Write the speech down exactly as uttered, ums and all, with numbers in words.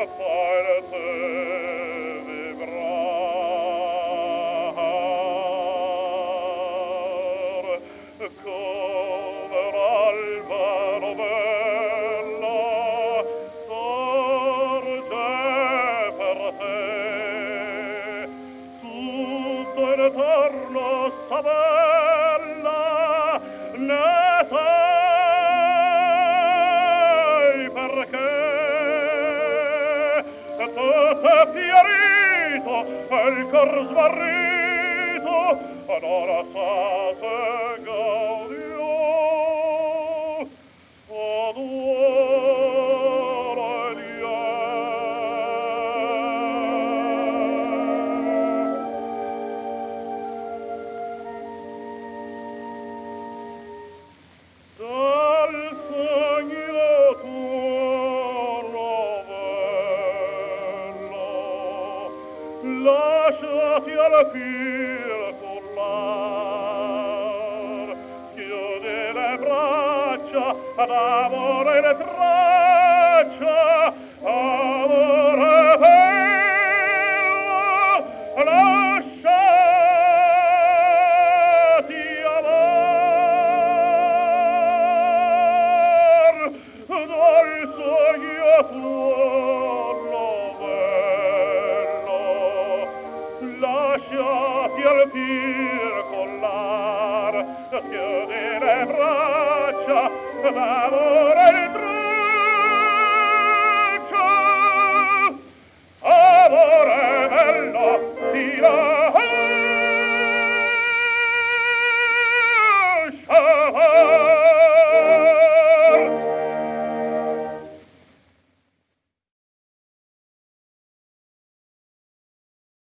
forte vibrar come l'alba bella sorge per te tutto intorno sta bella ne sai perché tutto è fiorito e il cor smarrito allora sa se gaudio adoro Dio dal sogno tuo lasciati al filo cullar chiudi le braccia ad amore le